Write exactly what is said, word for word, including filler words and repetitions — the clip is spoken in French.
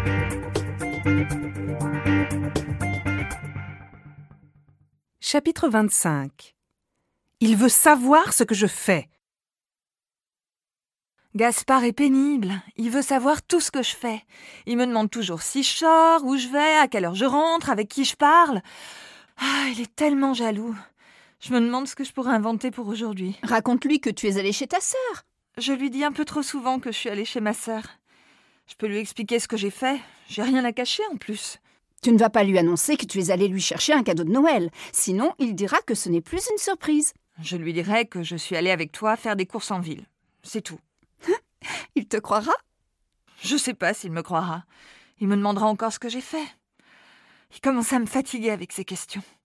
Chapitre vingt-cinq. Il veut savoir ce que je fais. Gaspard est pénible. Il veut savoir tout ce que je fais. Il me demande toujours si je sors, où je vais, à quelle heure je rentre, avec qui je parle. Ah, il est tellement jaloux. Je me demande ce que je pourrais inventer pour aujourd'hui. Raconte-lui que tu es allée chez ta sœur. Je lui dis un peu trop souvent que je suis allée chez ma sœur. Je peux lui expliquer ce que j'ai fait. J'ai rien à cacher en plus. Tu ne vas pas lui annoncer que tu es allée lui chercher un cadeau de Noël. Sinon, il dira que ce n'est plus une surprise. Je lui dirai que je suis allée avec toi faire des courses en ville. C'est tout. Il te croira ? Je sais pas s'il me croira. Il me demandera encore ce que j'ai fait. Il commence à me fatiguer avec ces questions.